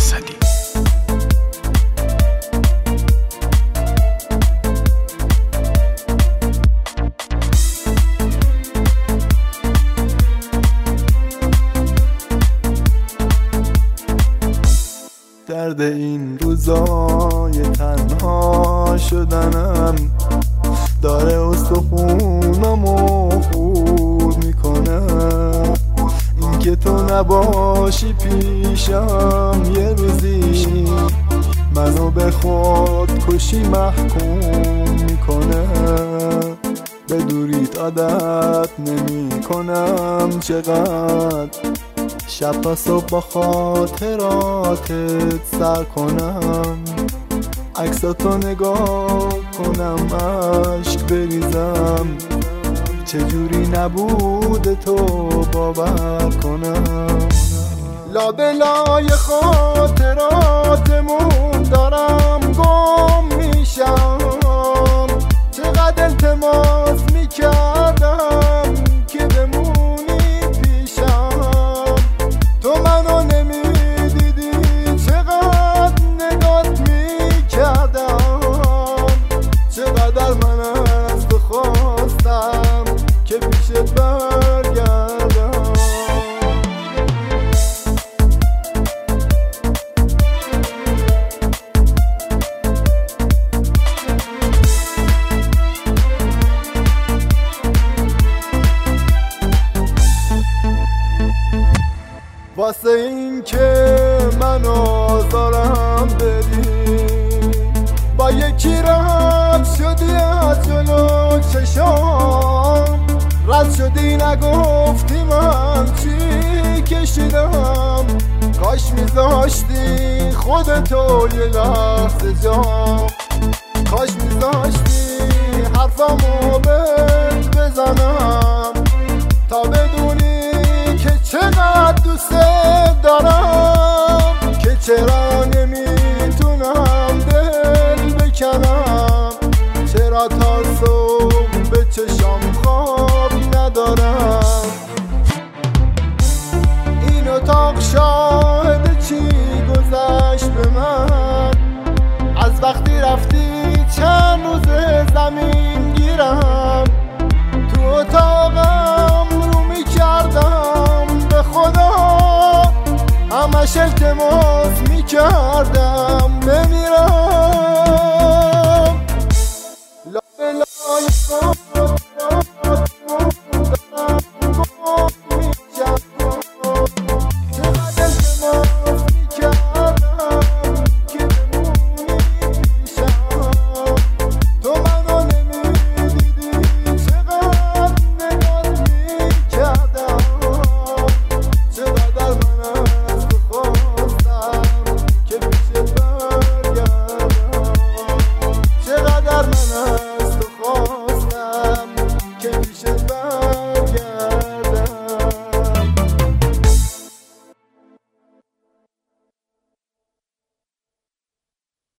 اسدی. درد این روزای تنها شدنم داره استخونامو خورد میکنه. این که تو نباشی پیشم یه روزی منو به خودکشی محکوم میکنه. به دوریت عادت نمی کنم چقدر شب تا صبح با خاطراتت سر کنم. عکساتو نگاه کنم عشق بریزم چجوری نبوده تو باور کنم. لابلای خاطراتمون دارم گم میشم. چقدر التماس میکردم که بمونی پیشم. تو منو نمیدیدی چقدر نگات میکردم. چقدر من از تو خواستم که پیشت برگردم. واسه این که من آزارم بدی با یکی رد شدی از جلو چشام. رد شدی نگفتی من چی کشیدم. کاش میذاشتی خودتو یه لحظه جام. کاش میذاشتی حرفمو بهت بزنم تا بدونی که چقدر دوست دارم. که چرا نمیتونم دل بکنم. چرا تا صبح به چشام خواب ندارم. این اتاق شاهد چی گذشت به من. از وقتی رفتی چند روز زمین گیرم. تو اتاقم رو میکردم به خدا. همش التماس میکردم بمیرم.